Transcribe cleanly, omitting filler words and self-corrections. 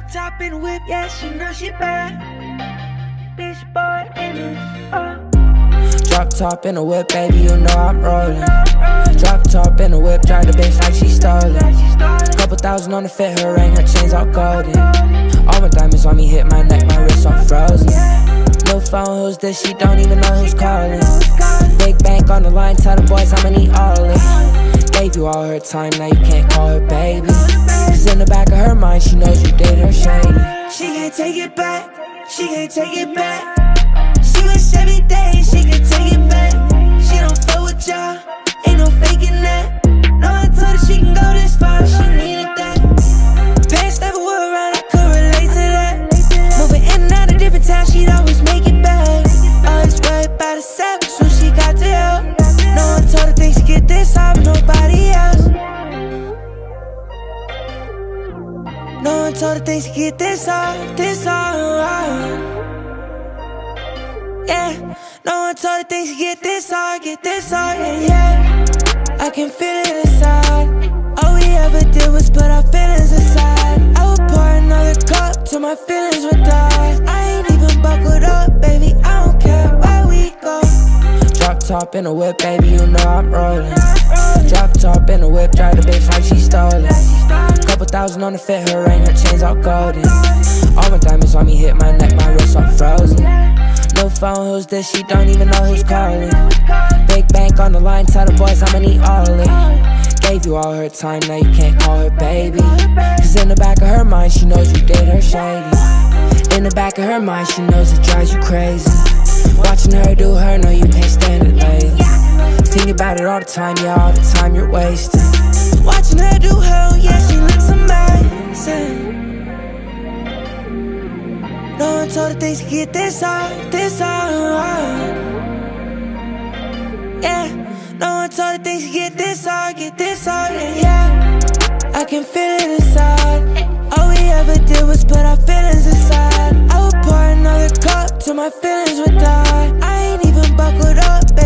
top in the whip, yeah, she know she bad. Bitch boy in this, Drop top in the whip, baby, you know I'm rolling. Drop top in the whip, drive the bitch like she stolen. Couple thousand on the fit, her ring, her chains all golden. All my diamonds on me, hit my neck, my wrist all frozen. No phone, who's this? She don't even know who's calling. Big bank on the line, tell the boys I'ma need all it. Gave you all her time, now you can't call her baby. Cause in the back of her mind, she knows you did her shady. she can't take it back, she can't take it back. She wish every day she could take it back. She don't fuck with y'all, ain't no faking that. No, I told her she can go this far, she needed that. Past never were around, I could relate to that. Moving in and out of different towns, she'd always make it back. Always worried about the savage when she got to help. No one told her things to get this hard, but nobody else. No one told her things to get this hard, this hard. Yeah, no one told her things to get this hard, yeah, yeah. I can feel it inside. All we ever did was put our feelings aside. I would pour another cup till my feelings would die. I ain't even buckled up, baby, I don't care where we go. Drop top in the whip, baby, you know I'm rolling. Drop top in the whip, drive the bitch like she stolen. Couple thousand on the fit, her ring, her chains all golden. All my diamonds on me, hit my neck, my wrist all frozen. No phone, who's this? She don't even know who's calling. Big bank on the line, tell the boys I'ma need all it. Gave you all her time, now you can't call her baby. Cause in the back of her mind, she knows you did her shady. In the back of her mind, she knows it drives you crazy. Watching her do her, no you can't stand it lately. Think about it all the time, yeah, all the time you're wasting. Watching her do her, yeah, she looks amazing. No one told her things to get this hard, this hard. Yeah, no one told her things to get this hard, yeah, yeah. I can feel it inside. All we ever did was put our feelings aside. I would pour another cup till my feelings would die. I ain't even buckled up,